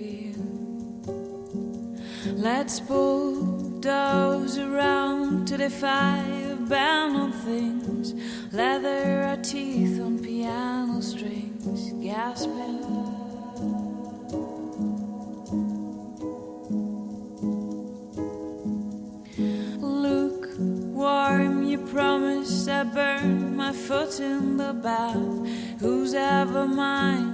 feel. Let's bulldoze around to defy abandoned things. Leather our teeth on piano strings, gasping. Lukewarm, you promised I'd burn my foot in the bath. Whose ever mind